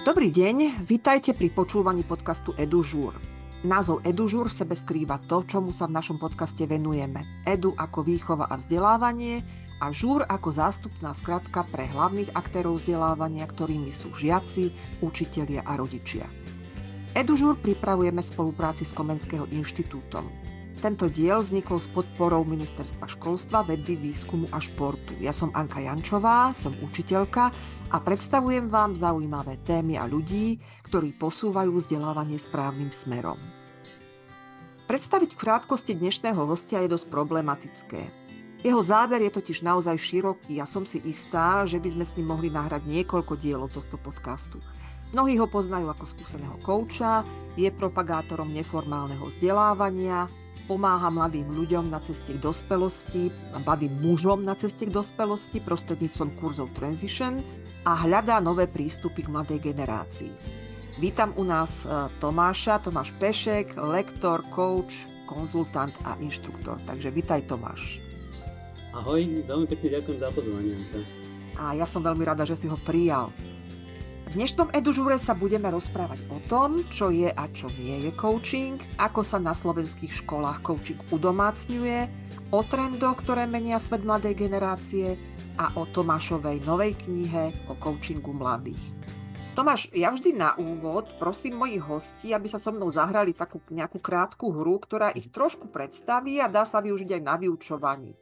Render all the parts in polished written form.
Dobrý deň, vitajte pri počúvaní podcastu EduŽúr. Názov EduŽúr v sebe skrýva to, čomu sa v našom podcaste venujeme. Edu ako výchova a vzdelávanie a žúr ako zástupná skratka pre hlavných aktérov vzdelávania, ktorými sú žiaci, učitelia a rodičia. EduŽúr pripravujeme v spolupráci s Komenského inštitútom. Tento diel vznikol s podporou Ministerstva školstva, vedy, výskumu a športu. Ja som Anka Jančová, som učiteľka a predstavujem vám zaujímavé témy a ľudí, ktorí posúvajú vzdelávanie správnym smerom. Predstaviť v krátkosti dnešného hostia je dosť problematické. Jeho záber je totiž naozaj široký a som si istá, že by sme s ním mohli nahrať niekoľko dielov tohto podcastu. Mnohí ho poznajú ako skúseného kouča, je propagátorom neformálneho vzdelávania, pomáha mladým ľuďom na ceste k dospelosti, mladým mužom na ceste k dospelosti prostredníctvom kurzov Transition a hľadá nové prístupy k mladej generácii. Vítam u nás Tomáš Pešek, lektor, coach, konzultant a inštruktor. Takže vítaj, Tomáš. Ahoj, veľmi pekne ďakujem za pozvanie. A ja som veľmi rada, že si ho prijal. V dnešnom EduŽúre sa budeme rozprávať o tom, čo je a čo nie je coaching, ako sa na slovenských školách coaching udomácňuje, o trendoch, ktoré menia svet mladej generácie a o Tomášovej novej knihe o coachingu mladých. Tomáš, ja vždy na úvod prosím mojich hostí, aby sa so mnou zahrali takú nejakú krátku hru, ktorá ich trošku predstaví a dá sa využiť aj na vyučovaní.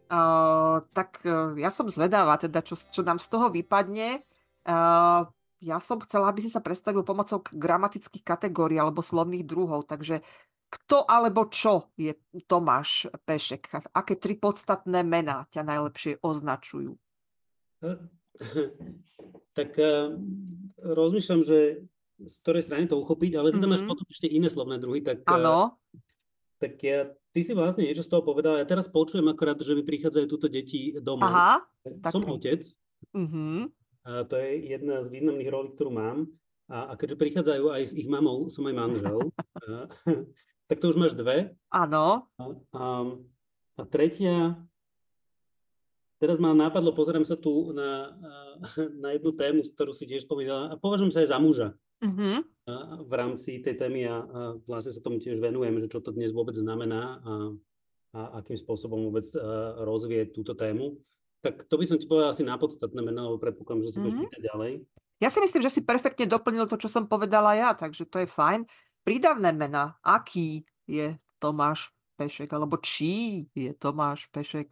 Ja som zvedavá, teda, čo nám z toho vypadne. Ja som chcela, aby si sa predstavil pomocou gramatických kategórií alebo slovných druhov. Takže kto alebo čo je Tomáš Pešek? Aké tri podstatné mená ťa najlepšie označujú? Tak rozmýšľam, že z ktorej strany to uchopiť, ale ty tam máš potom ešte iné slovné druhy. Áno. Ty si vlastne niečo z toho povedala. Ja teraz počujem akorát, že mi prichádzajú túto deti domov. Aha. Som otec. Uh-huh. A to je jedna z významných rolí, ktorú mám. A keďže prichádzajú aj s ich mamou, som aj manžel, tak to už máš dve. Áno. A tretia, teraz ma napadlo, pozerám sa tu na jednu tému, ktorú si tiež spomínala, a považujem sa aj za muža v rámci tej témy a vlastne sa tomu tiež venujem, že čo to dnes vôbec znamená a akým spôsobom vôbec rozvieť túto tému. Tak to by som ti povedal asi na podstatné meno, lebo predpokladám, že si budeš pýtať ďalej. Ja si myslím, že si perfektne doplnil to, čo som povedala ja, takže to je fajn. Prídavné mená, aký je Tomáš Pešek, alebo čí je Tomáš Pešek?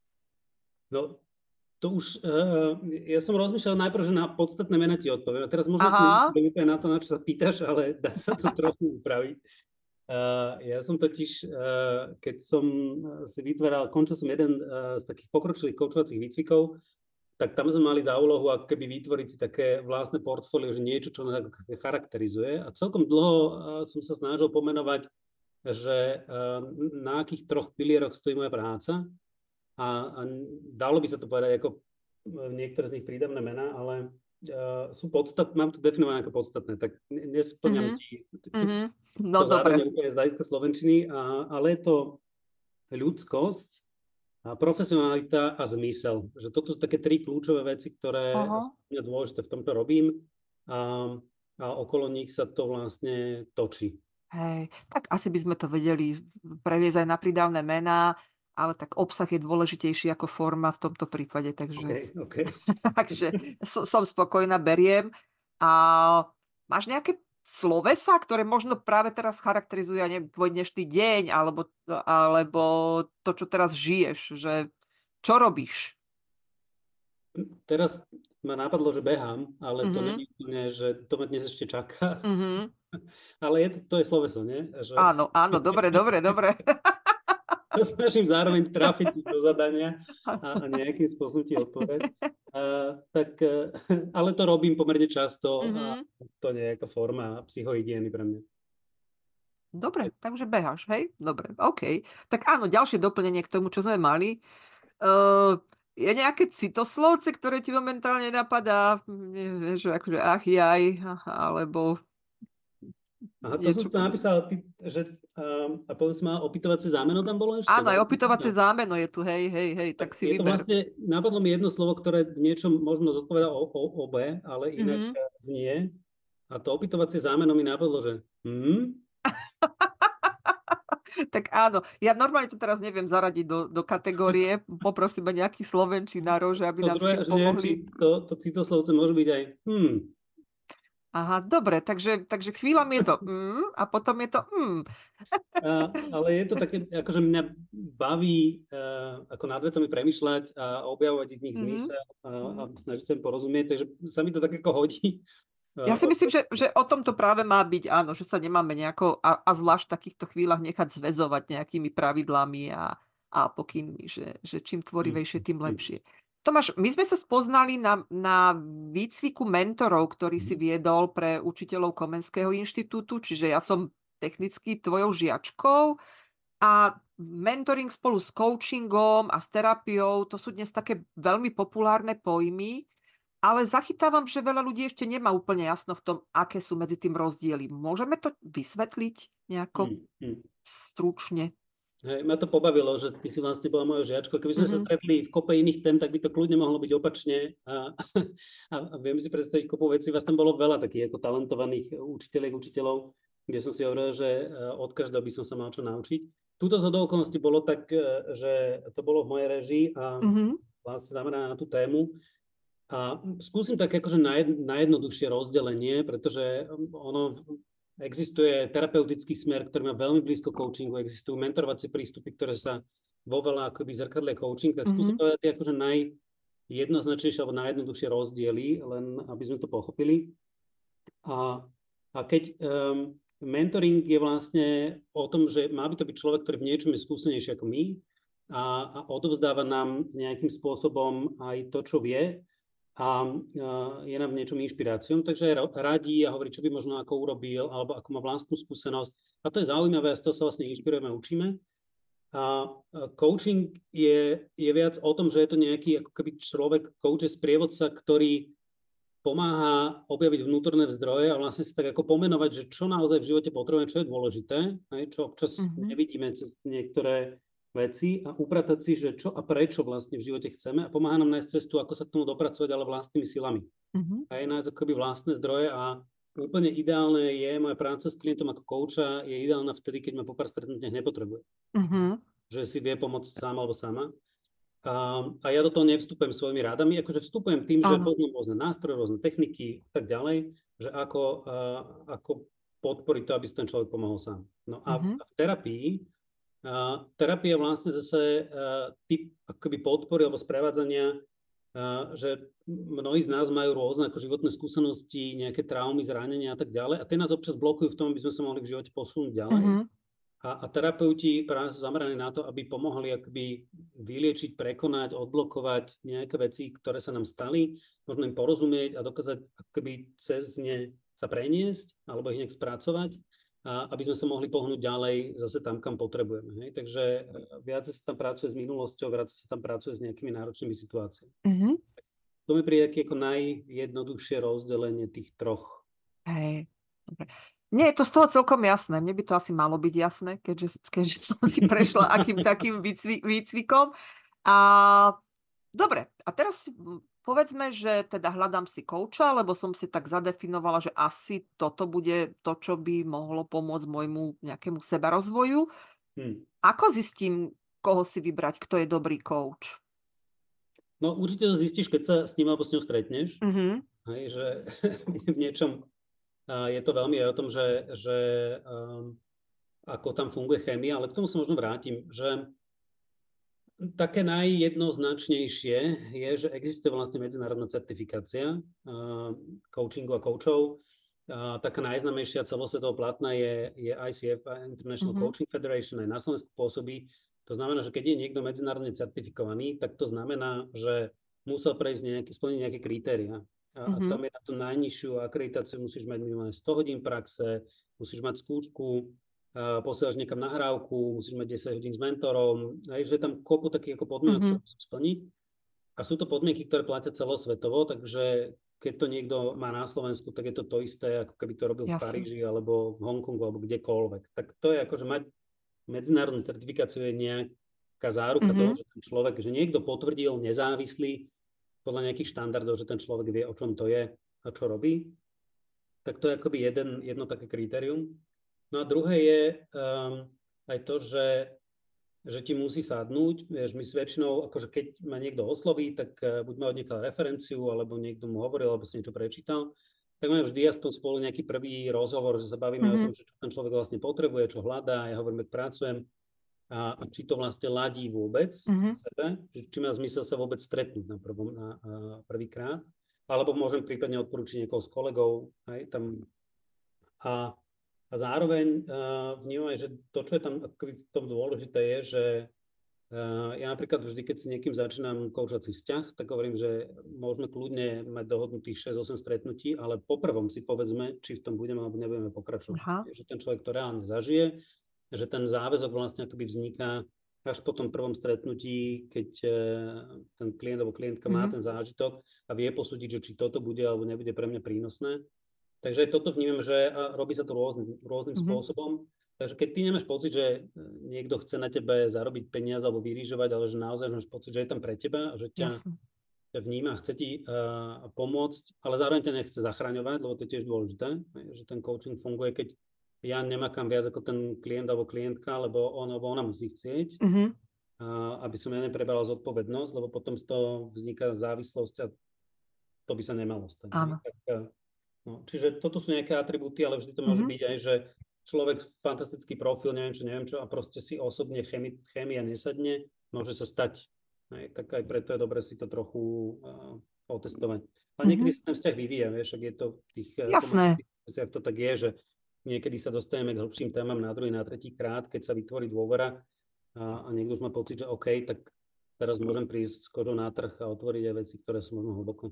No, to už, ja som rozmýšľal najprv, že na podstatné mená ti odpoviem. A teraz možno to na to, na čo sa pýtaš, ale dá sa to trochu upraviť. Ja som totiž, keď som si končil som jeden z takých pokročilých koučovacích výcvikov, tak tam sme mali za úlohu ako keby vytvoriť si také vlastné portfólio, že niečo, čo nás charakterizuje. A celkom dlho som sa snažil pomenovať, že na akých troch pilieroch stojí moja práca. A dalo by sa to povedať ako niektoré z nich prídavné mená, ale sú podstatné, mám to definované ako podstatné, tak nesplňam ti no, to zároveň úplne z hľadiska slovenčiny, ale je to ľudskosť, profesionalita a zmysel. Že toto sú také tri kľúčové veci, ktoré sú dôležité v tomto robím a okolo nich sa to vlastne točí. Hej, tak asi by sme to vedeli previesť aj na prídavné mená, ale tak obsah je dôležitejší ako forma v tomto prípade, takže, okay. takže som spokojná, beriem. A máš nejaké slovesá, ktoré možno práve teraz charakterizujú tvoj dnešný deň, alebo to, čo teraz žiješ, že čo robíš? Teraz ma napadlo, že behám, ale to nie je úplne, že to ma dnes ešte čaká. Ale to je sloveso, nie? Že... Áno, dobre. To snažím zároveň trafiť do zadania a nejakým spôsobom ti odpovedať. Ale to robím pomerne často a to nie je ako forma psychohygieny pre mňa. Dobre, takže beháš, hej? Dobre, OK. Tak áno, ďalšie doplnenie k tomu, čo sme mali. Je nejaké citoslovce, ktoré ti momentálne napadá? Vieš, akože jaj, alebo... Aha, to som to napísal, a potom si mal opytovacie zámeno tam bolo ešte? Áno, aj opytovacie zámeno je tu, hej, tak si vyber. Vlastne, napadlo mi jedno slovo, ktoré niečo možno zodpovedá o obe, ale inak znie, A to opytovacie zámeno mi napadlo, že Tak áno, ja normálne to teraz neviem zaradiť do kategórie, poprosíme nejakých slovenčinárov, že aby to nám s druhé, tým že neviem, či pomohli. to citoslovce môže byť aj Aha, dobre, takže chvíľam je to a potom je to Ale je to také, akože mňa baví ako nad vecami premýšľať a objavovať ich v nich zmysel a snažiť sa im porozumieť, takže sa mi to tak ako hodí. Ja si myslím, že o tom to práve má byť, áno, že sa nemáme nejako, a zvlášť v takýchto chvíľach nechať zväzovať nejakými pravidlami a pokynmi, že čím tvorivejšie, tým lepšie. Tomáš, my sme sa spoznali na výcviku mentorov, ktorý si viedol pre učiteľov Komenského inštitútu, čiže ja som technicky tvojou žiačkou a mentoring spolu s coachingom a s terapiou, to sú dnes také veľmi populárne pojmy. Ale zachytávam, že veľa ľudí ešte nemá úplne jasno v tom, aké sú medzi tým rozdiely. Môžeme to vysvetliť nejako stručne? Hej, ma to pobavilo, že ty si vlastne bola moja žiačka. Keby sme sa stretli v kope iných tém, tak by to kľudne mohlo byť opačne. A viem si predstaviť kopu vecí. Vás tam bolo veľa takých ako talentovaných učiteľov, kde som si hovoril, že od každého by som sa mal čo naučiť. Túto zhodou okolností bolo tak, že to bolo v mojej režii a vlastne zamerané na tú tému. A skúsim tak akože najjednoduchšie rozdelenie, pretože ono existuje terapeutický smer, ktorý má veľmi blízko coachingu, existujú mentorovacie prístupy, ktoré sa vo veľa akoby zrkadlia coaching, tak skúsim povedať akože najjednoznačnejšie alebo najjednoduchšie rozdiely, len aby sme to pochopili. A keď mentoring je vlastne o tom, že má by to byť človek, ktorý v niečom je skúsenejší ako my a odovzdáva nám nejakým spôsobom aj to, čo vie, a je nám v niečom inšpiráciou, takže radí a hovorí, čo by možno ako urobil, alebo ako má vlastnú skúsenosť. A to je zaujímavé, a z toho sa vlastne inšpirujeme a učíme. A coaching je viac o tom, že je to nejaký ako keby človek, coach je sprievodca, ktorý pomáha objaviť vnútorné zdroje a vlastne si tak ako pomenovať, že čo naozaj v živote potrebujeme, čo je dôležité, čo občas nevidíme cez niektoré veci a upratať si, že čo a prečo vlastne v živote chceme a pomáha nám nájsť cestu, ako sa k tomu dopracovať, ale vlastnými silami. A je nájsť akoby vlastné zdroje a úplne ideálne je, moja práca s klientom ako kouča je ideálna vtedy, keď ma po pár stretnutiach nepotrebuje. Že si vie pomôcť sám alebo sama. A ja do toho nevstupujem svojimi radami, akože vstupujem tým, že poznám rôzne nástroje, rôzne techniky a tak ďalej, že ako podporiť to, aby si ten človek pomohol sám. No a v terapii terapia vlastne zase typ akoby podpory alebo sprevádzania, že mnohí z nás majú rôzne ako životné skúsenosti, nejaké traumy, zranenia a tak ďalej a tie nás občas blokujú v tom, aby sme sa mohli v živote posunúť ďalej. A terapeuti práve sú zameraní na to, aby pomohli akoby vyliečiť, prekonať, odblokovať nejaké veci, ktoré sa nám stali, možno im porozumieť a dokázať akoby cez ne sa preniesť alebo ich nejak spracovať. Aby sme sa mohli pohnúť ďalej zase tam, kam potrebujeme. Hej? Takže viac sa tam pracuje s minulosťou, viac sa tam pracuje s nejakými náročnými situáciami. To mi príde ako najjednoduchšie rozdelenie tých troch. Hej, dobre. Nie je to z toho celkom jasné. Mne by to asi malo byť jasné, keďže som si prešla akým takým výcvikom. Dobre, a teraz si povedzme, že teda hľadám si kouča, lebo som si tak zadefinovala, že asi toto bude to, čo by mohlo pomôcť môjmu nejakému sebarozvoju. Ako zistím, koho si vybrať, kto je dobrý kouč? No určite to zistíš, keď sa s ním alebo s ňou stretneš. Hej, že v niečom je to veľmi aj o tom, že ako tam funguje chémia, ale k tomu sa možno vrátim, že také najjednoznačnejšie je, že existuje vlastne medzinárodná certifikácia coachingu a coachov. Taká najznámejšia celosvetovo platná je ICF, International Coaching Federation, aj na Slovensku pôsobí. To znamená, že keď je niekto medzinárodne certifikovaný, tak to znamená, že musel prejsť splniť nejaké kritéria. A tam je na tú najnižšiu akreditáciu, musíš mať minimálne 100 hodín praxe, musíš mať skúšku, posielaš niekam nahrávku, musíš mať 10 hodín s mentorom, že je tam kopu takých ako podmienok, ktoré musíš splniť. A sú to podmienky, ktoré platia celosvetovo, takže keď to niekto má na Slovensku, tak je to isté, ako keby to robil v Paríži, alebo v Hongkongu, alebo kdekoľvek. Tak to je ako, že mať medzinárodnú certifikáciu je nejaká záruka toho, že ten človek, že niekto potvrdil nezávislý podľa nejakých štandardov, že ten človek vie, o čom to je a čo robí. Tak to je akoby jedno také kritérium. No a druhé je aj to, že ti musí sadnúť. Vieš, my si väčšinou, akože keď ma niekto osloví, tak buď ma od niekoho referenciu, alebo niekto mu hovoril, alebo si niečo prečítal, tak máme vždy aspoň spolu nejaký prvý rozhovor, že sa bavíme o tom, že čo ten človek vlastne potrebuje, čo hľadá, ja hovorím, ak pracujem a či to vlastne ladí vôbec v sebe, či má zmysel sa vôbec stretnúť na prvýkrát, alebo môžem prípadne odporúčiť niekoho z kolegov, aj tam. A zároveň vnímam aj, že to, čo je tam v tom dôležité, je, že ja napríklad vždy, keď si niekým začínam koučovací vzťah, tak hovorím, že môžeme kľudne mať dohodnutých 6-8 stretnutí, ale po prvom si povedzme, či v tom budeme alebo nebudeme pokračovať. Že ten človek to reálne zažije, že ten záväzok vlastne akoby vzniká až po tom prvom stretnutí, keď ten klient alebo klientka má ten zážitok a vie posúdiť, že či toto bude alebo nebude pre mňa prínosné. Takže toto vnímam, že robí sa to rôznym spôsobom. Takže keď ty nemáš pocit, že niekto chce na tebe zarobiť peniaze alebo vyrýžovať, ale že naozaj máš pocit, že je tam pre teba a že ťa vníma, chce ti pomôcť, ale zároveň ťa nechce zachraňovať, lebo to je tiež dôležité, že ten coaching funguje, keď ja nemakám viac ako ten klient alebo klientka, lebo on alebo ona musí chcieť, aby som ja neprebral zodpovednosť, lebo potom z toho vzniká závislosť a to by sa nemalo stať. No, čiže toto sú nejaké atribúty, ale vždy to môže byť aj, že človek, fantastický profil, neviem čo, a proste si osobne chémia nesadne, môže sa stať. Tak aj preto je dobre si to trochu otestovať. Ale niekedy sa ten vzťah vyvíja, vieš, ak je to v tých komunikáciách to tak je, že niekedy sa dostaneme k hĺbším témam na druhý, na tretí krát, keď sa vytvorí dôvera a niekto už má pocit, že OK, tak teraz môžem prísť skoro na trh a otvoriť aj veci, ktoré sú možno hlboko.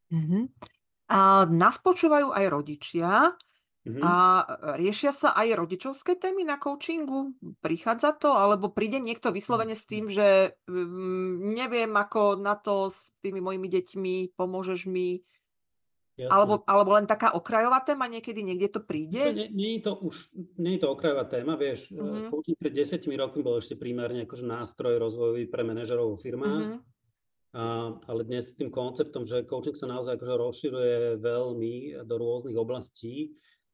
A nás počúvajú aj rodičia a riešia sa aj rodičovské témy na coachingu? Prichádza to? Alebo príde niekto vyslovene s tým, že neviem ako na to s tými mojimi deťmi, pomôžeš mi? Alebo len taká okrajová téma niekedy, niekde to príde? Nie je to okrajová téma, vieš. Coaching pred 10 rokmi bol ešte primárne akože nástroj rozvojový pre manažerov vo firmách. Ale dnes s tým konceptom, že coaching sa naozaj akože rozširuje veľmi do rôznych oblastí.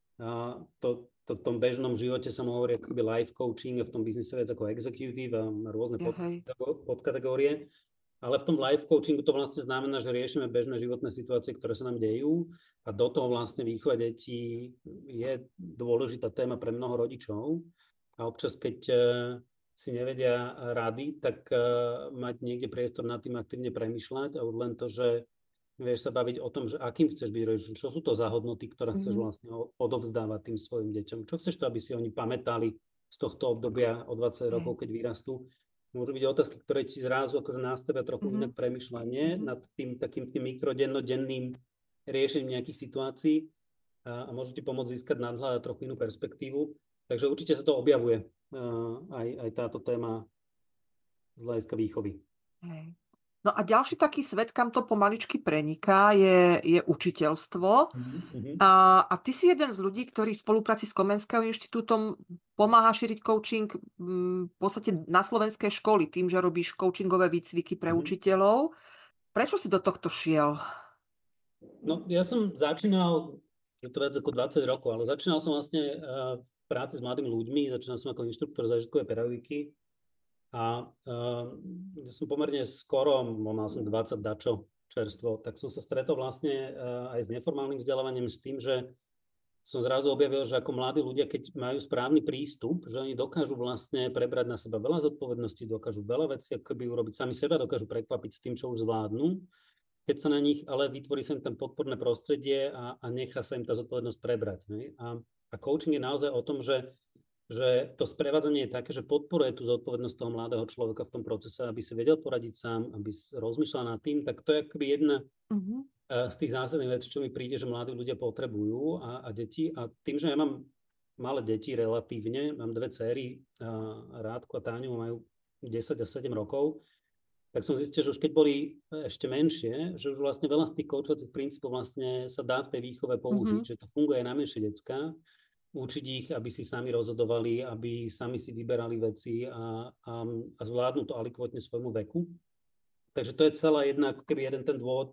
V tom bežnom živote sa mu hovorí akoby life coaching a v tom biznise viac ako executive a rôzne podkategórie. Ale v tom life coachingu to vlastne znamená, že riešime bežné životné situácie, ktoré sa nám dejú a do toho vlastne výchova detí je dôležitá téma pre mnoho rodičov. A občas, keď si nevedia rady, tak mať niekde priestor nad tým aktívne premýšľať a už len to, že vieš sa baviť o tom, že akým chceš byť rodičom, čo sú to za hodnoty, ktoré chceš vlastne odovzdávať tým svojim deťom, čo chceš to, aby si oni pamätali z tohto obdobia o 20 rokov, keď vyrastú. Môžu byť otázky, ktoré ti zrazu akože nastavia trochu inak premýšľanie nad tým takým tým mikrodennodenným riešením nejakých situácií a môžu ti pomôcť získať nadhľad a trochu inú perspektívu. Takže určite sa to objavuje aj táto téma z hľadiska výchovy. No a ďalší taký svet, kam to pomaličky preniká, je učiteľstvo. A ty si jeden z ľudí, ktorý v spolupráci s Komenským inštitútom pomáha šíriť coaching v podstate na slovenské školy tým, že robíš coachingové výcviky pre učiteľov. Prečo si do tohto šiel? No, ja som začínal, je to viac ako 20 rokov, ale začínal som vlastne v práci s mladými ľuďmi, začínal som ako inštruktor zážitkovej pedagogiky a ja som pomerne skoro, mal som 20 dačo čerstvo, tak som sa stretol vlastne aj s neformálnym vzdelávaním s tým, že som zrazu objavil, že ako mladí ľudia, keď majú správny prístup, že oni dokážu vlastne prebrať na seba veľa zodpovedností, dokážu veľa vecí akoby urobiť sami seba, dokážu prekvapiť s tým, čo už zvládnu, keď sa na nich, ale vytvorí sa im tam podporné prostredie a nechá sa im tá zodpovednosť prebrať. Ne? A coaching je naozaj o tom, že to sprevádzanie je také, že podporuje tú zodpovednosť toho mladého človeka v tom procese, aby si vedel poradiť sám, aby rozmýšľal nad tým, tak to je akoby jedna z tých zásadných vecí, čo mi príde, že mladí ľudia potrebujú a deti. A tým, že ja mám malé deti relatívne, mám 2 dcery, Rádku a Táňu, majú 10 a 7 rokov, tak som zistil, že už keď boli ešte menšie, že už vlastne veľa z tých koučovacích princípov vlastne sa dá v tej výchove použiť, že to funguje aj na menšie decká, učiť ich, aby si sami rozhodovali, aby sami si vyberali veci a zvládnu to alikvotne svojmu veku. Takže to je celá jedna, ako keby jeden ten dôvod,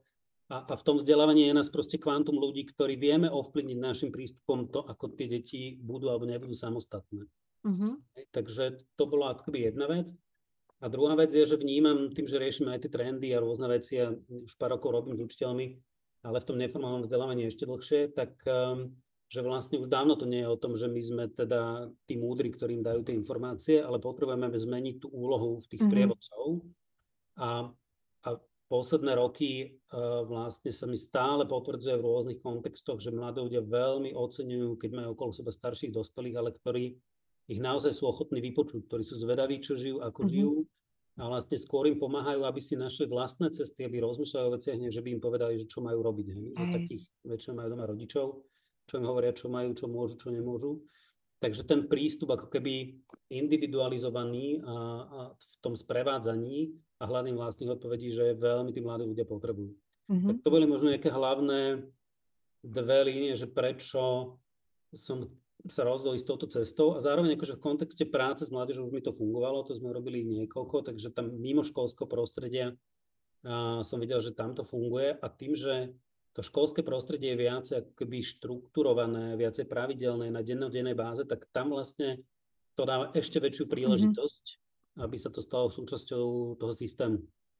A v tom vzdelávaní je nás proste kvantum ľudí, ktorí vieme ovplyvniť našim prístupom to, ako tie deti budú alebo nebudú samostatné. Takže to bola akoby jedna vec. A druhá vec je, že vnímam tým, že riešime aj tie trendy a rôzne veci a už pár rokov robím s učiteľmi, ale v tom neformálnom vzdelávaní ešte dlhšie, tak že vlastne už dávno to nie je o tom, že my sme teda tí múdri, ktorým dajú tie informácie, ale potrebujeme zmeniť tú úlohu v tých sprievodcov. A posledné roky vlastne sa mi stále potvrdzuje v rôznych kontextoch, že mladí ľudia veľmi oceňujú, keď majú okolo seba starších dospelých, ale ktorí ich naozaj sú ochotní vypočuť, ktorí sú zvedaví, čo žijú, ako žijú, a vlastne skôr im pomáhajú, aby si našli vlastné cesty, aby rozmýšľali o veciach, než by im povedali, že čo majú robiť. Že takých väčšinou majú doma rodičov, čo im hovoria, čo majú, čo môžu, čo nemôžu. Takže ten prístup ako keby individualizovaný a v tom sprevádzaní a hľadných vlastných odpovedí, že veľmi tí mladí ľudia potrebujú. Tak to boli možno nejaké hlavné dve línie, že prečo som sa rozhodol s touto cestou a zároveň akože v kontexte práce s mládežou už mi to fungovalo, to sme robili niekoľko, takže tam mimo školského prostredia som videl, že tam to funguje a tým, že to školské prostredie je viacej ako keby štrukturované, viacej pravidelné na dennodennej báze, tak tam vlastne to dáva ešte väčšiu príležitosť, aby sa to stalo súčasťou toho systému.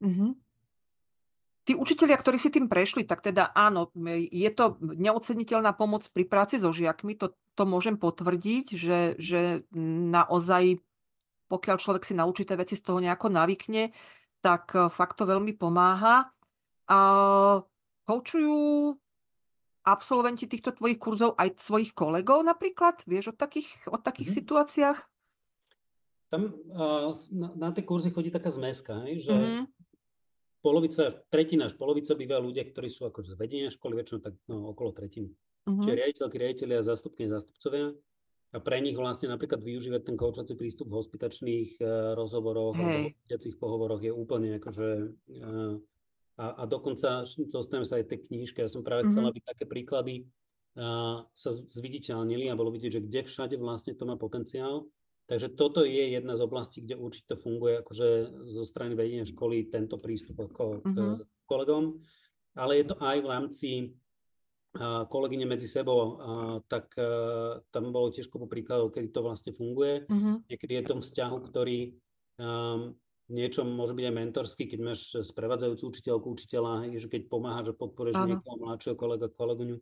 Tí učitelia, ktorí si tým prešli, tak teda áno, je to neoceniteľná pomoc pri práci so žiakmi, to môžem potvrdiť, že naozaj, pokiaľ človek si naučí tie veci z toho nejako navykne, tak fakt to veľmi pomáha. A koučujú absolventi týchto tvojich kurzov aj svojich kolegov napríklad? Vieš o takých situáciách? Tam na tie kurzy chodí taká zmeska, že tretina až polovica býva ľudia, ktorí sú akože z vedenia školy, väčšinou tak okolo tretiny. Čiže riaditeľky, riaditeľia, zástupkyne, zástupcovia. A pre nich vlastne napríklad využívať ten koučovací prístup v hospitačných rozhovoroch alebo v pohovoroch je úplne akože... A dokonca dostaneme sa aj tej knižke. Ja som práve chcel, aby také príklady sa zviditeľnili a bolo vidieť, že kde všade vlastne to má potenciál. Takže toto je jedna z oblastí, kde určite funguje akože zo strany vedenia školy tento prístup ako k kolegom. Ale je to aj v rámci kolegyne medzi sebou, tak tam bolo tiež kopu príkladov, kedy to vlastne funguje. Niekedy je v tom vzťahu, ktorý niečo môže byť aj mentorský, keď máš sprevádzajúcu učiteľku, učiteľa, že keď pomáhaš a podporuješ niekoho mladšieho kolegyňu,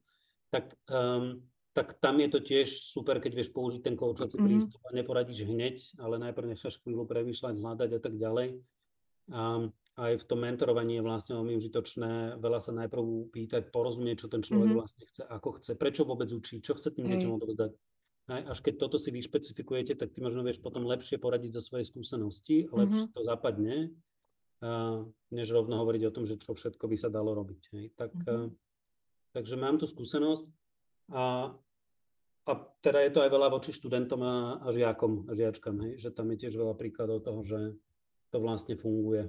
tak tam je to tiež super, keď vieš použiť ten koučovací prístup a neporadíš hneď, ale najprv necháš chvíľu premýšľať, hľadať a tak ďalej. A aj v tom mentorovaní je vlastne veľmi užitočné veľa sa najprv pýtať, porozumieť, čo ten človek vlastne chce, ako chce, prečo vôbec učí, čo chce tým deťom odovzdať. Až keď toto si vyšpecifikujete, tak ty možno vieš potom lepšie poradiť za svoje skúsenosti a lepšie to zapadne, než rovno hovoriť o tom, že čo všetko by sa dalo robiť. Takže mám tu skúsenosť a teda je to aj veľa voči študentom a žiakom a žiačkám, že tam je tiež veľa príkladov toho, že to vlastne funguje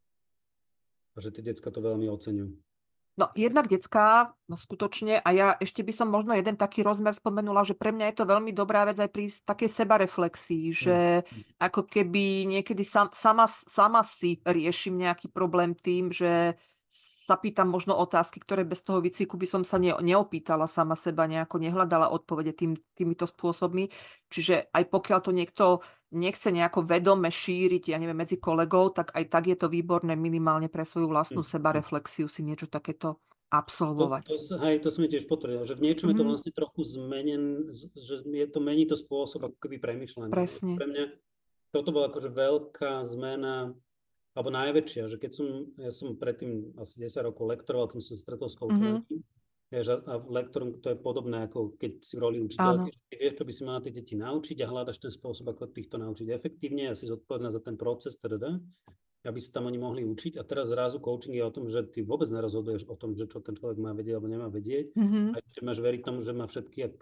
a že tie decká to veľmi oceňujú. No jednak decká, skutočne, a ja ešte by som možno jeden taký rozmer spomenula, že pre mňa je to veľmi dobrá vec aj pri takej sebareflexii, že ako keby niekedy sama si riešim nejaký problém tým, že sa pýtam možno otázky, ktoré bez toho výcviku by som sa neopýtala sama seba, nejako nehľadala odpovede týmito spôsobmi. Čiže aj pokiaľ to niekto nechce nejako vedome šíriť, ja neviem, medzi kolegov, tak aj tak je to výborné minimálne pre svoju vlastnú sebareflexiu si niečo takéto absolvovať. To som tiež potvrdil, že v niečom je to vlastne trochu zmenen, že mení to spôsob ako keby premýšľania. Presne. Pre mňa toto bola akože veľká zmena, alebo najväčšia, že ja som predtým asi 10 rokov lektoroval, keď som sa stretol s koučovaním. A lektorom to je podobné, ako keď si v roli učiteľky, že ty vieš, čo by si mala tie deti naučiť a hľadaš ten spôsob, ako týchto naučiť efektívne a si zodpovedná za ten proces, aby sa tam oni mohli učiť. A teraz zrazu coaching je o tom, že ty vôbec nerozhoduješ o tom, že čo ten človek má vedieť alebo nemá vedieť. A ešte máš veriť tomu, že má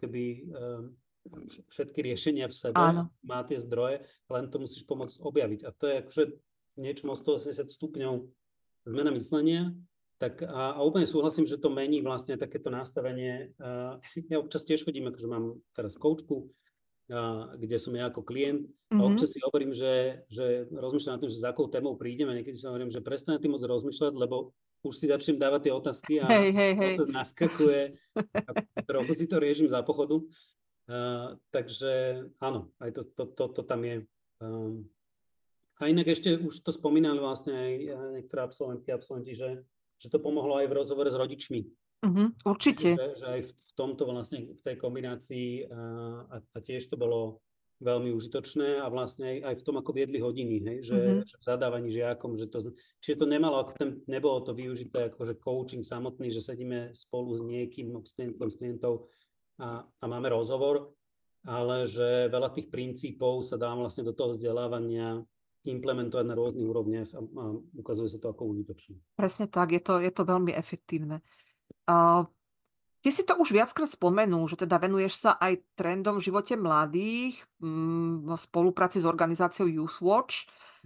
všetky riešenia v sebe, má tie zdroje, len to musíš pomôcť objaviť. A to je akože niečo o 180 stupňov zmena myslenia. Tak a úplne súhlasím, že to mení vlastne takéto nastavenie. Ja občas tiež chodím, akože mám teraz koučku, kde som ja ako klient. A občas si hovorím, že rozmýšľam na tým, že za akou témou prídeme. Niekedy si hovorím, že prestane tým moc rozmýšľať, lebo už si začnem dávať tie otázky a proces naskakuje a trochu si to riešim za pochodu. Takže áno, aj to tam je. A inak ešte už to spomínali vlastne aj niektoré absolventi, že to pomohlo aj v rozhovore s rodičmi. Určite. Že aj v tomto vlastne, v tej kombinácii a tiež to bolo veľmi užitočné a vlastne aj v tom, ako viedli hodiny, hej, že v zadávaní žiakom, čiže to nemalo, nebolo to využité akože coaching samotný, že sedíme spolu s niekým, s klientov a máme rozhovor, ale že veľa tých princípov sa dá vlastne do toho vzdelávania implementovať na rôznych úrovniach a ukazuje sa to ako užitočné. Presne tak, je to veľmi efektívne. Ty si to už viackrát spomenul, že teda venuješ sa aj trendom v živote mladých v spolupráci s organizáciou Youthwatch.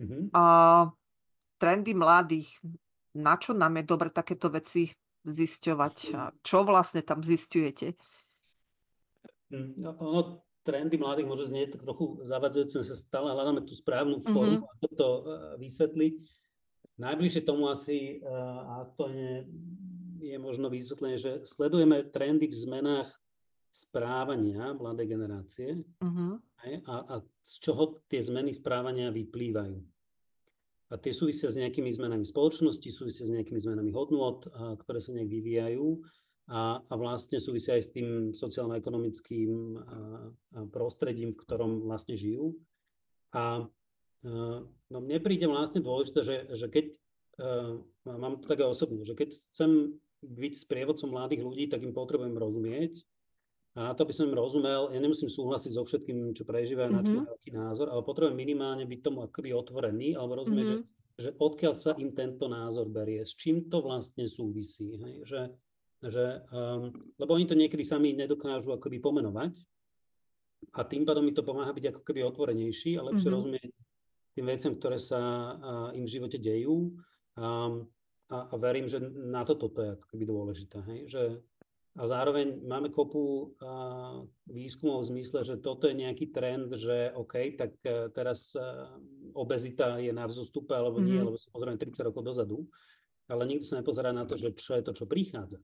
Trendy mladých, na čo nám je dobre takéto veci zisťovať? Čo vlastne tam zisťujete? Trendy mladých môže znieť tak trochu zavadzujúce, sa stále hľadáme tú správnu formu, ako to vysvetliť. Najbližšie tomu asi aktuálne je možno vysvetlenie, že sledujeme trendy v zmenách správania mladej generácie a z čoho tie zmeny správania vyplývajú. A tie súvisia s nejakými zmenami spoločnosti, súvisia s nejakými zmenami hodnôt, ktoré sa nejak vyvíjajú a vlastne súvisia aj s tým sociálno-ekonomickým prostredím, v ktorom vlastne žijú. A mne príde vlastne dôležité, že keď mám to také osobne, že keď chcem byť sprievodcom mladých ľudí, tak im potrebujem rozumieť. A na to, aby som im rozumel, ja nemusím súhlasiť so všetkým, čo prežívajú, na čo majú aký názor, ale potrebujem minimálne byť tomu akoby otvorený, alebo rozumieť, že odkiaľ sa im tento názor berie, s čím to vlastne súvisí. Hej? Lebo oni to niekedy sami nedokážu akoby pomenovať a tým pádom mi to pomáha byť ako keby otvorenejší a lepšie rozumieť tým veciam, ktoré sa im v živote dejú. A verím, že na toto je ako keby dôležité. Hej? A zároveň máme kopu výskumov v zmysle, že toto je nejaký trend, že OK, tak teraz obezita je na vzostupe, alebo nie, lebo sa pozrieme 30 rokov dozadu, ale nikto sa nepozerá na to, že čo je to, čo prichádza.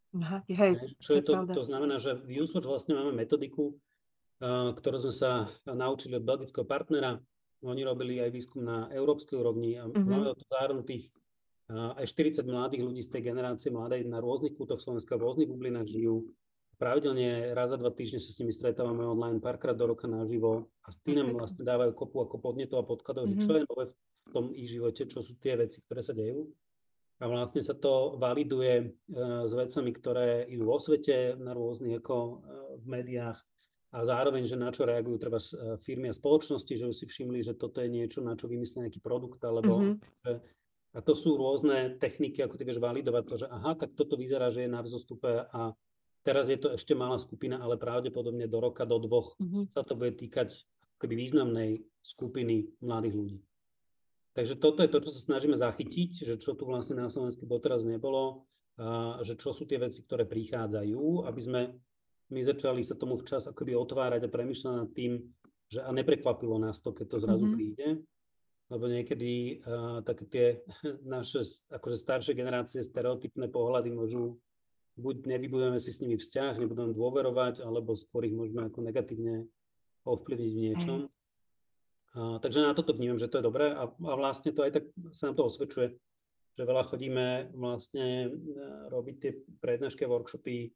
To znamená, že v Youthwatch vlastne máme metodiku, ktorú sme sa naučili od belgického partnera. Oni robili aj výskum na európskej úrovni a máme o to zahrnutých aj 40 mladých ľudí z tej generácie mladej na rôznych kútoch Slovenska, v rôznych bublinách žijú. Pravidelne raz za 2 týždne sa s nimi stretávame online, párkrát do roka naživo a s tým nám vlastne dávajú kopu ako podnetov a podkladov, že čo je nové v tom ich živote, čo sú tie veci, ktoré sa dejú. A vlastne sa to validuje s vecami, ktoré idú vo svete, na rôznych ako v médiách a zároveň, že na čo reagujú treba firmy a spoločnosti, že už si všimli, že toto je niečo, na čo vymyslí nejaký produkt, alebo a to sú rôzne techniky, ako ty vieš validovať to, že aha, tak toto vyzerá, že je na vzostupe a teraz je to ešte malá skupina, ale pravdepodobne do roka, do 2 sa to bude týkať akoby významnej skupiny mladých ľudí. Takže toto je to, čo sa snažíme zachytiť, že čo tu vlastne na Slovensku doteraz nebolo, a že čo sú tie veci, ktoré prichádzajú, aby sme my začali sa tomu včas akoby otvárať a premýšľať nad tým, že a neprekvapilo nás to, keď to zrazu príde. Lebo niekedy také tie naše akože staršie generácie stereotypné pohľady môžu, buď nevybudujeme si s nimi vzťah, nebudeme dôverovať, alebo skôr ich môžeme ako negatívne ovplyvniť v niečom. Takže na toto vnímam, že to je dobré a vlastne to aj tak sa nám to osvedčuje, že veľa chodíme vlastne robiť tie prednášky, workshopy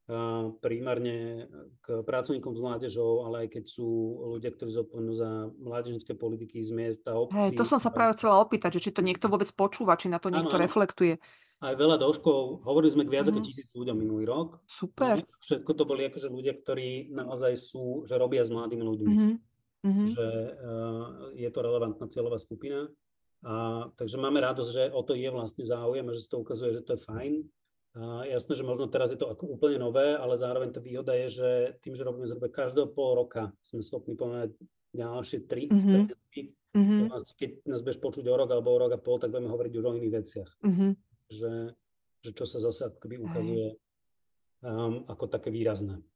primárne k pracovníkom s mládežou, ale aj keď sú ľudia, ktorí zodpovednú za mládežnícke politiky z miest a obcí. To som sa práve chcela opýtať, že či to niekto vôbec počúva, či na to niekto reflektuje. Aj veľa do škôl, hovorili sme k viac ako 1000 ľuďom minulý rok. Super. Všetko to boli akože ľudia, ktorí naozaj sú, že robia s mladými ľuďmi. Že je to relevantná cieľová skupina. Takže máme radosť, že o to je vlastne záujem a že sa to ukazuje, že to je fajn. Jasné, že možno teraz je to ako úplne nové, ale zároveň tá výhoda je, že tým, že robíme zhruba každého pol roka, sme schopní pomáhať ďalšie 3 trendy. Keď nás budeš počuť o rok alebo o rok a pol, tak budeme hovoriť už o iných veciach. Že čo sa zase akoby ukazuje ako také výrazné.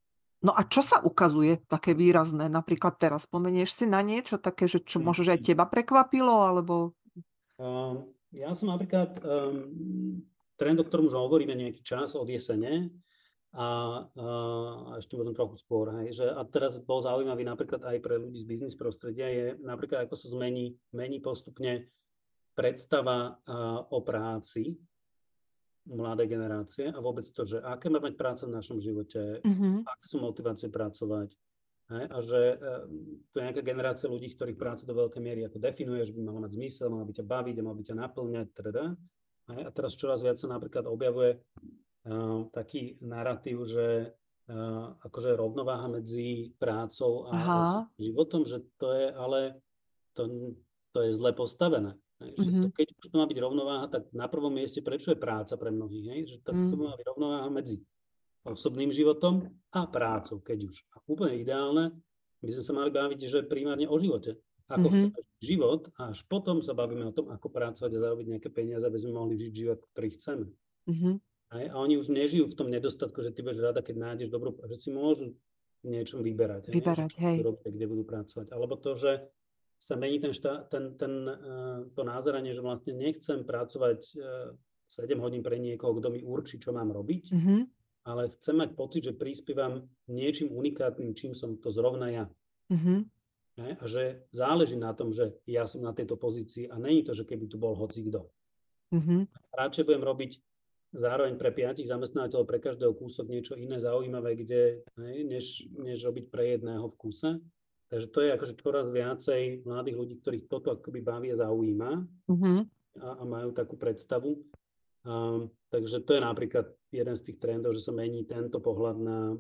No a čo sa ukazuje také výrazné? Napríklad teraz spomenieš si na niečo také, že čo možno že aj teba prekvapilo, alebo... Ja som napríklad trend, o ktorom už hovoríme nejaký čas od jesene a ešte možno trochu skôr, hej, že a teraz bol zaujímavý napríklad aj pre ľudí z biznis prostredia, je napríklad ako sa mení postupne predstava o práci mladej generácie a vôbec to, že aké má mať práca v našom živote, aké sú motivácie pracovať. Hej? A že to je nejaká generácia ľudí, ktorých práca do veľkej miery ako definuje, že by mala mať zmysel, mala by ťa baviť, mala by ťa naplňať. Teda. Hej? A teraz čoraz viac sa napríklad objavuje taký narratív, že akože rovnováha medzi prácou a životom, že to je ale to je zle postavené. Že to, keď už to má byť rovnováha, tak na prvom mieste prečo je práca pre mnohých? Hej? Že to má byť rovnováha medzi osobným životom a prácou, keď už. A úplne ideálne, by sme sa mali baviť, že primárne o živote. Ako chceme život a až potom sa bavíme o tom, ako pracovať a zarobiť nejaké peniaze, aby sme mohli žiť život, ktorý chceme. A oni už nežijú v tom nedostatku, že ty budeš rada, keď nájdeš dobrú, že si môžu niečom vyberať. Hej? Robiť, kde budú pracovať. Alebo to, že sa mení to názeranie, že vlastne nechcem pracovať 7 hodín pre niekoho, kto mi určí, čo mám robiť, ale chcem mať pocit, že prispievam niečím unikátnym, čím som to zrovna ja. A že záleží na tom, že ja som na tejto pozícii a není to, že keby tu bol hocikdo. Radšej budem robiť zároveň pre 5 zamestnávateľov, pre každého kúsok niečo iné zaujímavé, než robiť pre jedného v kúse. Takže to je akože čoraz viacej mladých ľudí, ktorých toto akoby baví a zaujíma a majú takú predstavu. Takže to je napríklad jeden z tých trendov, že sa mení tento pohľad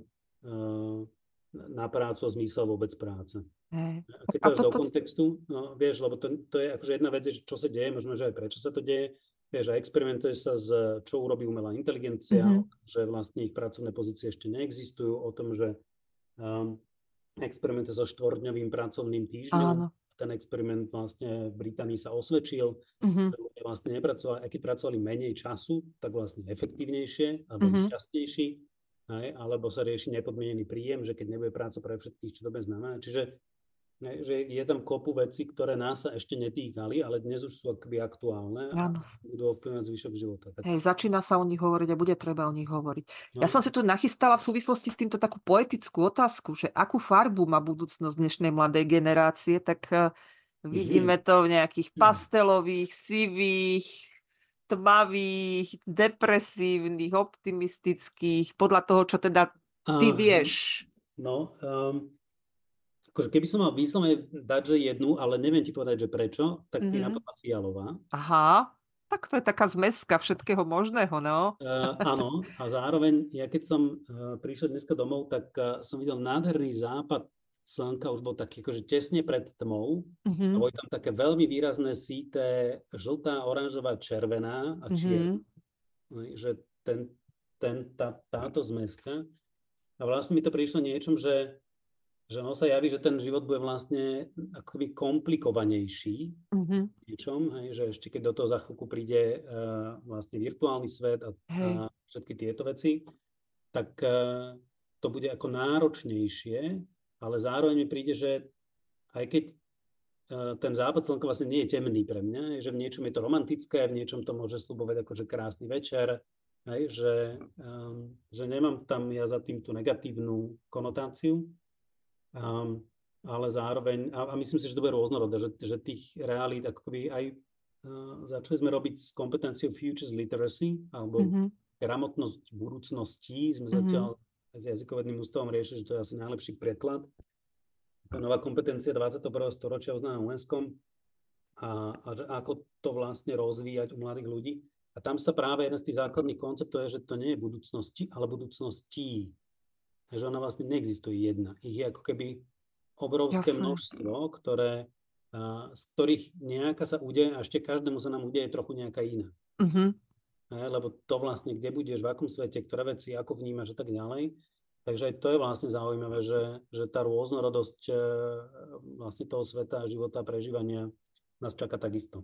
na prácu a zmysel vôbec práce. A keď to až do kontextu, no, vieš, lebo to je akože jedna vec, čo sa deje, možno, že aj prečo sa to deje, vieš, a experimentuje sa čo urobí umelá inteligencia, že vlastne ich pracovné pozície ešte neexistujú, o tom, že experimente so 4-dňovým pracovným týždňom. Ten experiment vlastne v Británii sa osvedčil. Ľudia vlastne nepracovali, aj keď pracovali menej času, tak vlastne efektívnejšie a boli šťastnejší. Alebo sa rieši nepodmienený príjem, že keď nebude práca pre všetkých, čo to bude znamená. Čiže že je tam kopu vecí, ktoré nás sa ešte netýkali, ale dnes už sú akoby aktuálne a budú ovplyvňovať zvyšok života. Tak... Hej, začína sa o nich hovoriť a bude treba o nich hovoriť. Ja som si tu nachystala v súvislosti s týmto takú poetickú otázku, že akú farbu má budúcnosť dnešnej mladej generácie, tak vidíme to v nejakých pastelových, sivých, tmavých, depresívnych, optimistických, podľa toho, čo teda ty vieš. No, akože keby som mal výslovne dať, že jednu, ale neviem ti povedať, že prečo, tak mi napadla fialová. Aha, tak to je taká zmeska všetkého možného, no. Áno, a zároveň, ja keď som prišiel dneska domov, tak som videl nádherný západ slnka, už bol taký akože tesne pred tmou. A boli tam také veľmi výrazné síte, žltá, oranžová, červená a čierna. Že táto zmeska. A vlastne mi to prišlo niečom, že ono sa javí, že ten život bude vlastne akoby komplikovanejší niečom, že ešte keď do toho za chvíľku príde vlastne virtuálny svet a všetky tieto veci, tak to bude ako náročnejšie, ale zároveň mi príde, že aj keď ten západ slnka vlastne nie je temný pre mňa, že v niečom je to romantické, v niečom to môže sľubovať akože krásny večer, že nemám tam ja za tým tú negatívnu konotáciu. Ale zároveň, a myslím si, že to bude rôznorodé, že tých realít akoby aj začali sme robiť s kompetenciou Futures Literacy, alebo gramotnosť budúcností. Sme zatiaľ s jazykovedným ústavom riešili, že to je asi najlepší preklad. To nová kompetencia 21. storočia uznaná UNESCO a ako to vlastne rozvíjať u mladých ľudí. A tam sa práve jeden z tých základných konceptov je, že to nie je budúcnosti, ale budúcností. Že ona vlastne neexistuje jedna. Ich je ako keby obrovské množstvo, z ktorých nejaká sa udeje a ešte každému sa nám udeje trochu nejaká iná. Lebo to vlastne, kde budeš, v akom svete, ktoré veci, ako vnímaš a tak ďalej. Takže aj to je vlastne zaujímavé, že tá rôznorodosť vlastne toho sveta, života, prežívania nás čaká takisto.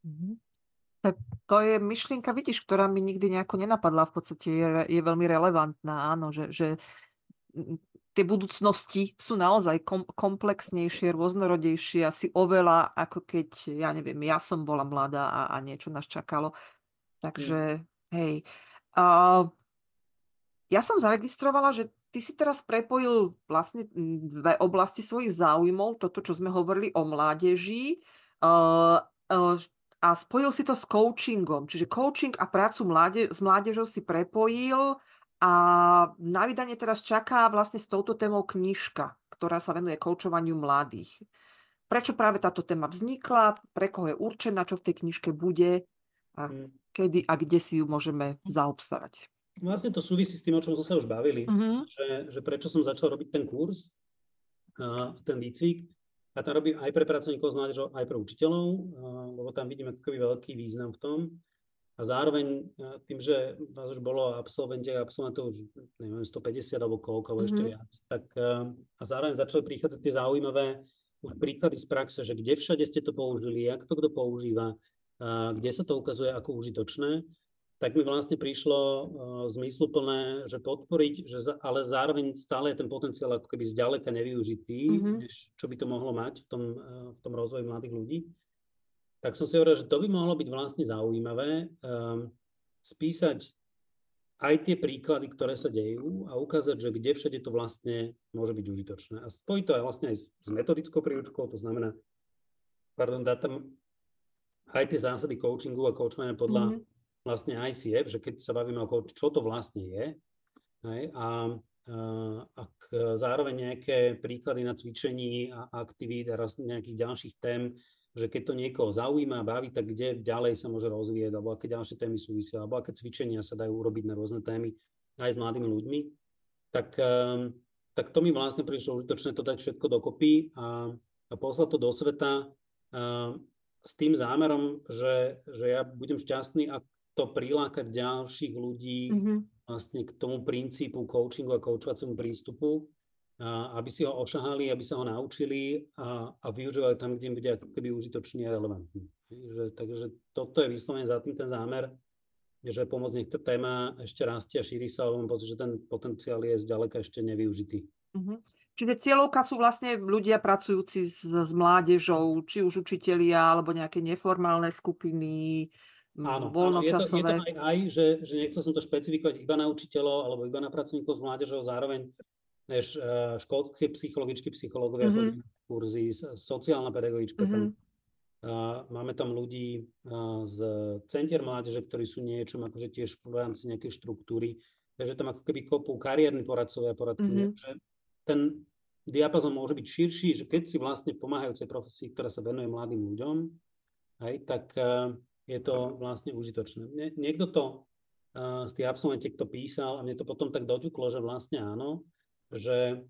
To je myšlienka, vidíš, ktorá mi nikdy nejako nenapadla. V podstate je veľmi relevantná, áno, že ty tie budúcnosti sú naozaj komplexnejšie, rôznorodejšie, asi oveľa ako keď, ja neviem, ja som bola mladá a niečo nás čakalo. Takže, hej. Ja som zaregistrovala, že ty si teraz prepojil vlastne dve oblasti svojich záujmov, toto, čo sme hovorili o mládeži, a spojil si to s coachingom. Čiže coaching a prácu s mládežou si prepojil a na vydanie teraz čaká vlastne s touto témou knižka, ktorá sa venuje koučovaniu mladých. Prečo práve táto téma vznikla, pre koho je určená, čo v tej knižke bude a kedy a kde si ju môžeme zaobstarať. Vlastne to súvisí s tým, o čom sme sa už bavili, že prečo som začal robiť ten kurz, ten výcvik. A tam robím aj pre pracovníkov s mládežou, aj pre učiteľov, lebo tam vidíme takový veľký význam v tom. A zároveň tým, že vás už bolo absolventov už neviem, 150 alebo koľko, alebo ešte viac, tak a zároveň začali prichádzať tie zaujímavé príklady z praxe, že kde všade ste to použili, jak to kto používa, kde sa to ukazuje ako užitočné, tak mi vlastne prišlo zmysluplné, že podporiť, ale zároveň stále je ten potenciál ako keby zďaleka nevyužitý, než čo by to mohlo mať v tom rozvoji mladých ľudí. Tak som si hovoril, že to by mohlo byť vlastne zaujímavé spísať aj tie príklady, ktoré sa dejú a ukázať, že kde všade to vlastne môže byť užitočné. A spojiť to aj vlastne aj s metodickou príručkou, to znamená, dá tam aj tie zásady coachingu a coachovania podľa vlastne ICF, že keď sa bavíme o čo to vlastne je, a zároveň nejaké príklady na cvičení a aktivít a nejakých ďalších tém, že keď to niekoho zaujíma, baví, tak kde ďalej sa môže rozvíjať, alebo aké ďalšie témy súvisia, alebo aké cvičenia sa dajú urobiť na rôzne témy aj s mladými ľuďmi, tak to mi vlastne prišlo užitočné to dať všetko dokopy a poslať to do sveta s tým zámerom, že ja budem šťastný, ak to prilákať ďalších ľudí vlastne k tomu princípu coachingu a coachovacemu prístupu, aby si ho ošahali, aby sa ho naučili a využívali tam, kde im bude ako keby užitočný a relevantný. Takže toto je vyslovene za tým ten zámer, že pomôcť nech tá téma ešte rastie a šíri sa, ale mám pocit, že ten potenciál je zďaleka ešte nevyužitý. Čiže cieľovka sú vlastne ľudia pracujúci s mládežou, či už učitelia, alebo nejaké neformálne skupiny, voľnočasové. Je to aj, že nechcel som to špecifikovať iba na učiteľov alebo iba na pracovníkov s mládežou, zároveň školské psychologičky, psychológovia, kurzy, sociálna pedagogička. Máme tam ľudí z centier mládeže, ktorí sú niečom akože tiež v rámci nejakej štruktúry. Takže tam ako keby kopú kariérni poradcovia, poradkyne. Ten diapazon môže byť širší, že keď si vlastne v pomáhajúcej profesii, ktorá sa venuje mladým ľuďom, tak je to vlastne užitočné. Niekto to z tých absolventiek to písal a mne to potom tak doťuklo, že vlastne áno, že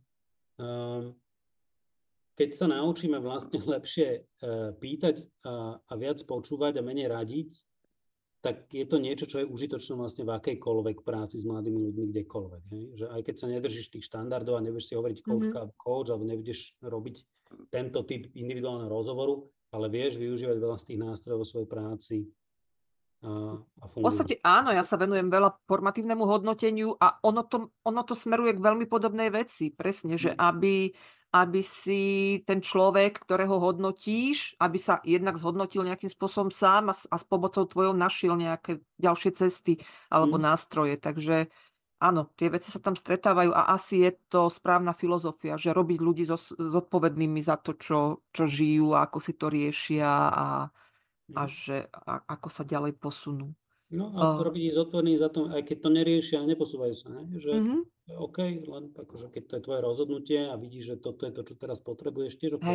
keď sa naučíme vlastne lepšie pýtať a viac počúvať a menej radiť, tak je to niečo, čo je užitočné vlastne v akejkoľvek práci s mladými ľuďmi kdekoľvek. Hej? Že aj keď sa nedržíš tých štandardov a nebudeš si hovoriť coach alebo nebudeš robiť tento typ individuálneho rozhovoru, ale vieš využívať veľa z tých nástrojov vo svojej práci a funguje. V podstate áno, ja sa venujem veľa formatívnemu hodnoteniu a ono to smeruje k veľmi podobnej veci. Presne, že aby si ten človek, ktorého hodnotíš, aby sa jednak zhodnotil nejakým spôsobom sám a s pomocou tvojou našiel nejaké ďalšie cesty alebo nástroje. Takže áno, tie veci sa tam stretávajú a asi je to správna filozofia, že robiť ľudí zodpovednými za to, čo žijú a ako si to riešia a že ako sa ďalej posunú. No a robiť ich zodpovedný za to, aj keď to neriešia a neposúvajú sa. Ne? Že OK, len akože keď to je tvoje rozhodnutie a vidíš, že toto je to, čo teraz potrebuješ, tiež OK.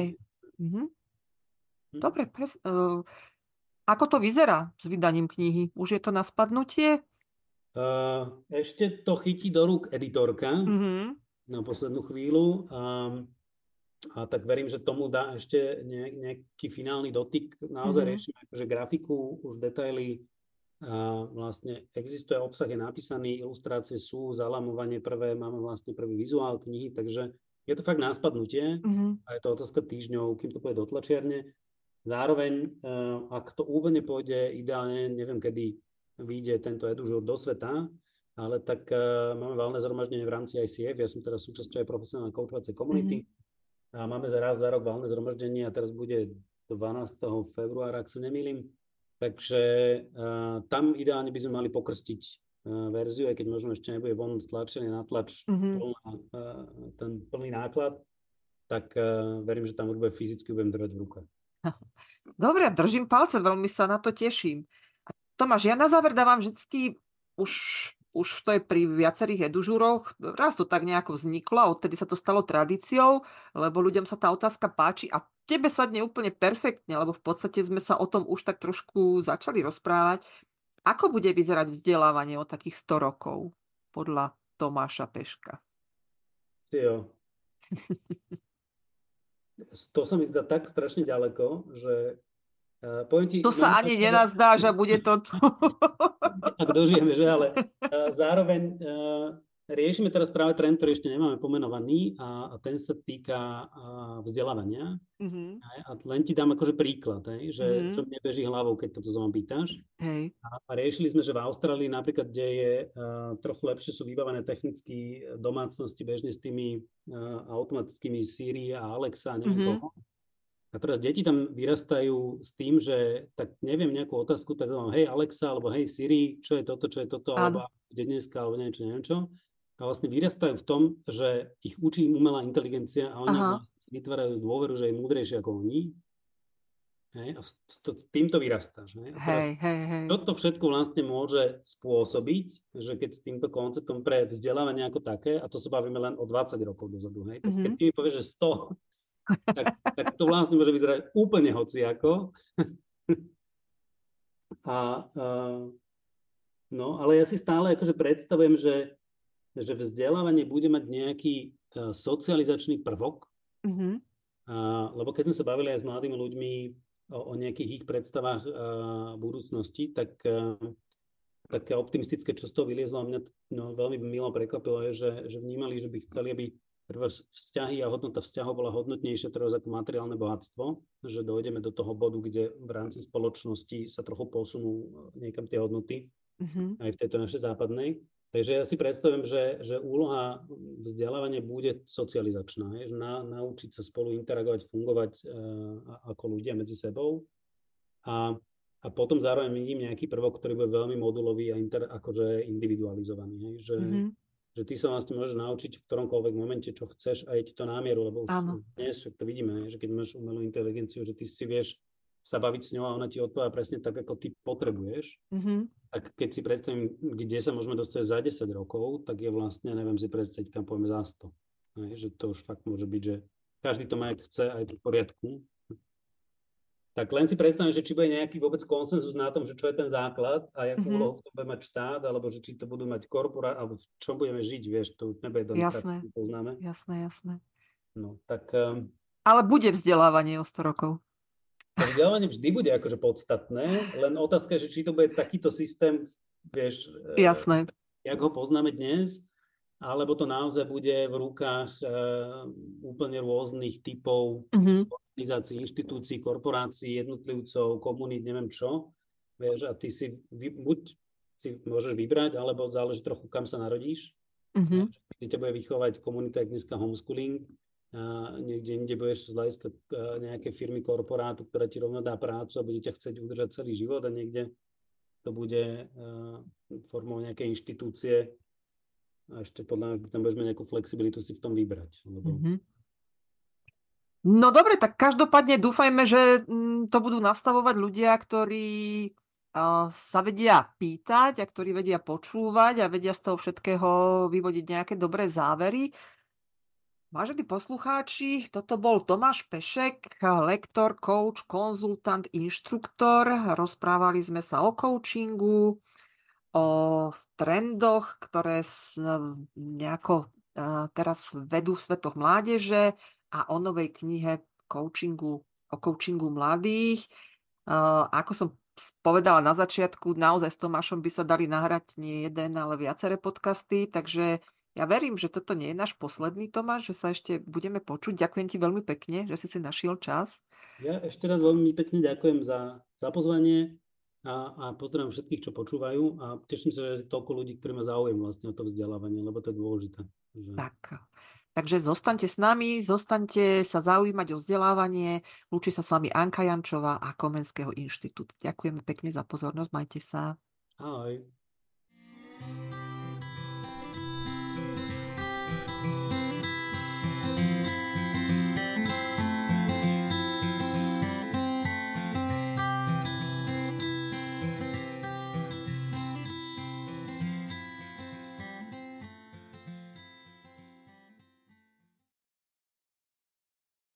Dobre, ako to vyzerá s vydaním knihy? Už je to na spadnutie? Ešte to chytí do rúk editorka na poslednú chvíľu a tak verím, že tomu dá ešte nejaký finálny dotyk. Naozaj riešime akože grafiku, už detaily. Vlastne existuje obsah, je napísaný, ilustrácie sú, zalamovanie prvé, máme vlastne prvý vizuál knihy, takže je to fakt na spadnutie a je to otázka týždňov, kým to pôjde do tlačiarne. Zároveň, ak to úplne pôjde ideálne, neviem, kedy vyjde tento EduŽur do sveta, ale tak máme valné zhromaždenie v rámci ICF, ja som teraz súčasťou aj profesionálnej koučovacej komunity a máme raz za rok valné zhromaždenie a teraz bude 12. februára, ak sa nemýlim. Takže tam ideálne by sme mali pokrstiť verziu, aj keď možno ešte nebude von stlačený na tlač ten plný náklad, tak verím, že tam už bude fyzicky budem držať v rukách. Dobre, držím palce, veľmi sa na to teším. Tomáš, ja na záver dávam vždycky, už to je pri viacerých edužúroch, raz to tak nejako vzniklo a odtedy sa to stalo tradíciou, lebo ľuďom sa tá otázka páči a tebe sadne úplne perfektne, lebo v podstate sme sa o tom už tak trošku začali rozprávať. Ako bude vyzerať vzdelávanie o takých 100 rokov podľa Tomáša Peška? Jo. To sa mi zdá tak strašne ďaleko, že poviem ti... To sa ani nenazdá, že bude to tu. Ak dožijeme, že? Ale zároveň riešime teraz práve trend, ktorý ešte nemáme pomenovaný a ten sa týka vzdelávania. A len ti dám akože príklad, že čo mne beží hlavou, keď toto sa ma pýtaš. Hej. A riešili sme, že v Austrálii napríklad, kde je trochu lepšie sú vybavené technicky domácnosti bežne s tými automatickými Siri a Alexa a neviem koho. A teraz deti tam vyrastajú s tým, že tak neviem nejakú otázku, tak mám hej Alexa, alebo hej Siri, čo je toto, alebo kde dneska, alebo niečo, neviem čo. A vlastne vyrastajú v tom, že ich učí umelá inteligencia a oni vlastne vytvárajú dôveru, že je múdrejšie ako oni. Hej, a týmto vyrastáš. Hej. A teraz toto všetko vlastne môže spôsobiť, že keď s týmto konceptom pre vzdelávanie ako také, a to sa bavíme len o 20 rokov dozadu, hej, tak keď ty mi povieš, že 100, tak to vlastne môže vyzerať úplne hociako. No, ale ja si stále akože predstavujem, že vzdelávanie bude mať nejaký socializačný prvok, lebo keď sme sa bavili aj s mladými ľuďmi o nejakých ich predstavách budúcnosti, tak také optimistické, čo z toho vyliezlo a mňa veľmi milo prekvapilo, je, že vnímali, že by chceli, aby vzťahy a hodnota vzťahov bola hodnotnejšia teraz ako materiálne bohatstvo, že dojdeme do toho bodu, kde v rámci spoločnosti sa trochu posunú niekam tie hodnoty, aj v tejto našej západnej. Takže ja si predstavím, že úloha vzdelávania bude socializačná, že naučiť sa spolu interagovať, fungovať ako ľudia medzi sebou a potom zároveň vidím nejaký prvok, ktorý bude veľmi modulový a akože individualizovaný. Že ty sa vlastne môžeš naučiť v ktoromkoľvek momente, čo chceš a je ti to námieru, lebo už dnes však to vidíme, že keď máš umelú inteligenciu, že ty si vieš sa baviť s ňou a ona ti odpoveda presne tak, ako ty potrebuješ. Tak keď si predstavím, kde sa môžeme dostať za 10 rokov, tak je vlastne, neviem si predstaviť, kam pôjdeme za 100. Že to už fakt môže byť, že každý to má, jak chce, aj to v poriadku. Tak len si predstavím, že či bude nejaký vôbec konsenzus na tom, že čo je ten základ a jakú úlohu v tom bude mať štát, alebo že či to budú mať korporát, alebo v čom budeme žiť, vieš, to už nebude demokracia, poznáme. Jasné. No, tak... Ale bude vzdelávanie o 100 rokov. To vzdelávanie vždy bude akože podstatné, len otázka je, že či to bude takýto systém, vieš, jak ho poznáme dnes, alebo to naozaj bude v rukách úplne rôznych typov organizácií, inštitúcií, korporácií, jednotlivcov, komunít, neviem čo, vieš, a ty si buď si môžeš vybrať, alebo záleží trochu, kam sa narodíš. Keď ťa bude vychovať komunita, jak dneska homeschooling, niekde inde budeš z hľadiska nejakej firmy, korporátu, ktorá ti rovno dá prácu a bude ťa chcieť udržať celý život a niekde to bude formou nejakej inštitúcie a ešte podľa mňa tam budeš mať nejakú flexibilitu si v tom vybrať. Lebo... No dobre, tak každopádne dúfajme, že to budú nastavovať ľudia, ktorí sa vedia pýtať a ktorí vedia počúvať a vedia z toho všetkého vyvodiť nejaké dobré závery. Vážení poslucháči, toto bol Tomáš Pešek, lektor, coach, konzultant, inštruktor. Rozprávali sme sa o coachingu, o trendoch, ktoré nejako teraz vedú v svetoch mládeže a o novej knihe o coachingu mladých. Ako som povedala na začiatku, naozaj s Tomášom by sa dali nahrať nie jeden, ale viaceré podcasty, takže ja verím, že toto nie je náš posledný, Tomáš, že sa ešte budeme počuť. Ďakujem ti veľmi pekne, že si našiel čas. Ja ešte raz veľmi pekne ďakujem za pozvanie a pozdravujem všetkých, čo počúvajú a teším sa, že je toľko ľudí, ktorí ma záujem vlastne o to vzdelávanie, lebo to je dôležité. Že... Tak. Takže zostaňte s nami, zostaňte sa zaujímať o vzdelávanie. Lúči sa s vami Anka Jančová a Komenského inštitút. Ďakujeme pekne za pozornosť, majte sa. Ahoj.